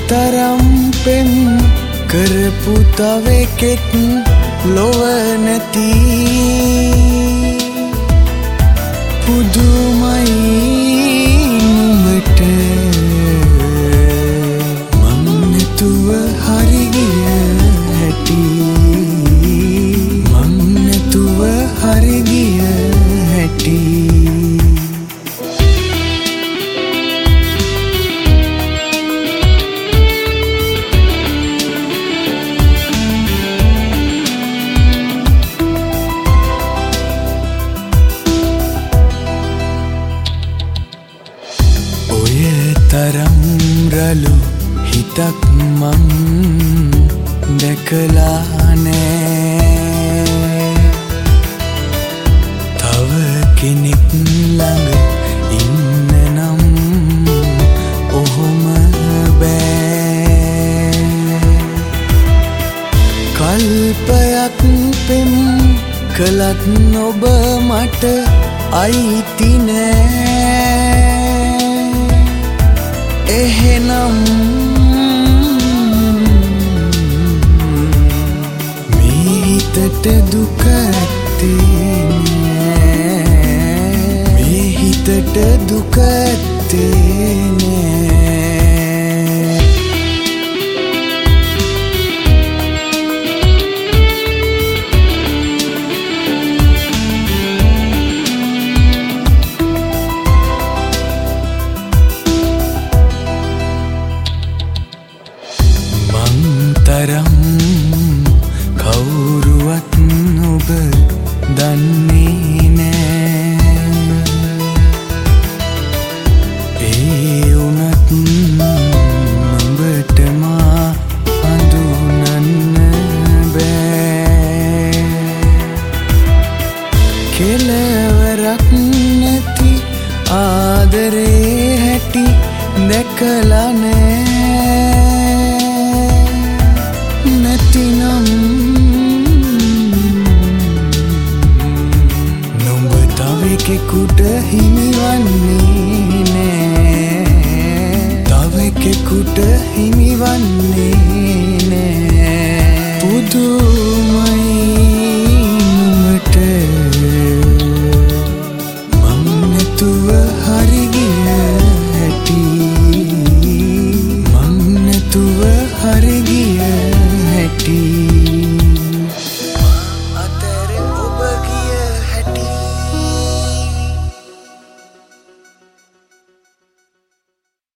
තරම් පෙම් කරපු තව එකෙක් ලොව නැති පුදුමයි නුඹට මං නැතුව හරි ගිය හැටි මං නැතුව හරි ගිය හැටි තරම් රළු හිතක් මං දැකලා නෑ තව කෙනෙක් ළඟ ඉන්න නම් ඔහොම බෑ කල්පයක් පෙම් කළත් ඔබ මට අයිති නෑ එහෙනම් මේ හිතට දුක ඇත්තේ නෑ මේ හිතට දුක ඇත්තේ නෑ තරම් කවුරුවත් ඔබ දන්නේ නෑ ඒ වුණත් ඔබට මා හඳුනන්න බෑ කෙලවරක් නැති ආදරේ හැටි දැකලා නෑ නැතිනම් නුඹ තව එකෙකුට හිමිවන්නේ නෑ තව එකෙකුට හිමිවන්නේ නෑ පුදුම